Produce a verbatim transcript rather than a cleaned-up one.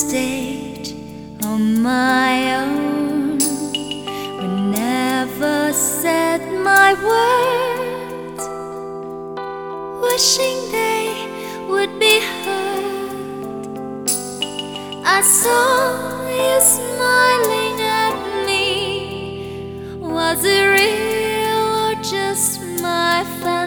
stage on my own. We never said my words, wishing they would be heard. I saw you smiling at me. Was it real or just my fantasy?